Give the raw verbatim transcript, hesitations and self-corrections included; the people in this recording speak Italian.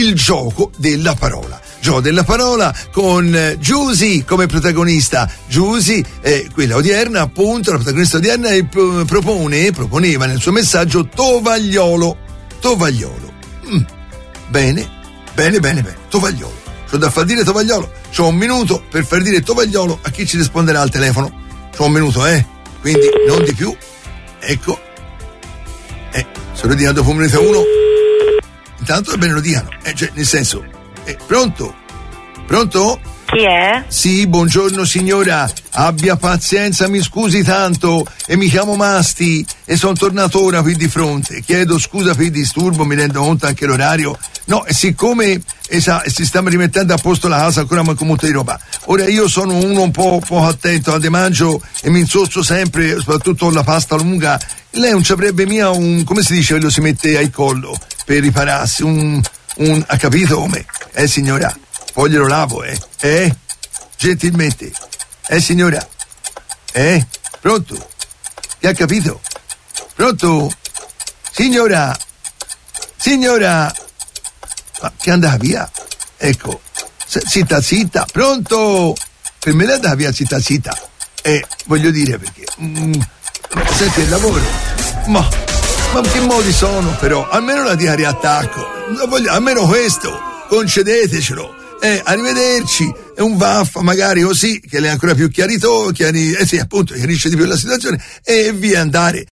il gioco della parola. Gioco della parola con Giusy come protagonista. Giusy, eh, quella odierna, appunto, la protagonista odierna, e pro- propone, proponeva nel suo messaggio Tovagliolo. Tovagliolo. Mm. Bene, bene, bene, bene. Tovagliolo. C'ho da far dire Tovagliolo. C'ho un minuto per far dire Tovagliolo a chi ci risponderà al telefono. C'ho un minuto, eh? Quindi non di più. Ecco. Eh, se lo dicono dopo un minuto e uno, intanto è bene lo dicano. Eh, cioè, nel senso, eh, pronto? Pronto? Chi è? Sì, buongiorno signora, abbia pazienza, mi scusi tanto, e mi chiamo Masti e sono tornato ora qui di fronte. Chiedo scusa per il disturbo, mi rendo conto anche l'orario. No, e siccome esa, si sta rimettendo a posto la casa, ancora manco molto di roba. Ora io sono uno un po' poco attento, al mangio e mi insosso sempre, soprattutto la pasta lunga. Lei non ci avrebbe mia un, come si dice, quello si mette al collo per ripararsi, un, un, ha capito come? Eh signora? Poi glielo lavo, eh? Eh? Gentilmente. Eh, signora? Eh? Pronto? Ti ha capito? Pronto? Signora? Signora? Ma che andava via? Ecco. Zitta, zitta. Pronto? Per me la andava via zitta, zitta. Eh, voglio dire perché... Mm, senti il lavoro. Ma... Ma che modi sono, però? Almeno la dia riattacco. Voglio, almeno questo. Concedetecelo. Eh, arrivederci, è un vaffa magari così che le è ancora più chiarito, chiari, eh sì, appunto, chiarisce di più la situazione e via andare.